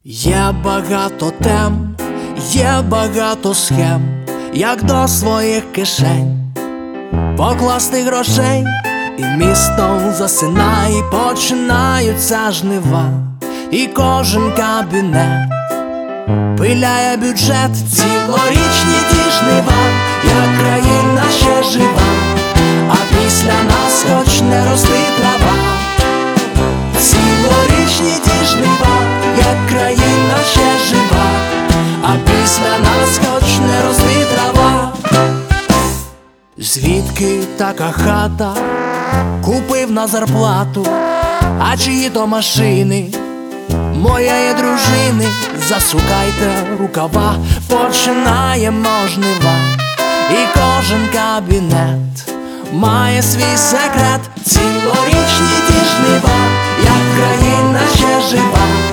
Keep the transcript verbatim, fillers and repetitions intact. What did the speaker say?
Є багато тем, є багато схем, як до своїх кишень покласти грошей, і місто засинає, і починаються жнива, і кожен кабінет пиляє бюджет. Цілорічні ті жнива, як країна ще жива, а після нас хоч не рости трава. Цілорічні ті жнива, як країна ще жива, а після нас хоч не рости трава. Звідки така хата? Купив на зарплату. А чиї то машини? Моєї дружини. Засукайте рукава, починаємо жнива, і кожен кабінет має свій секрет. Цілорічні ті жнива, як країна ще жива,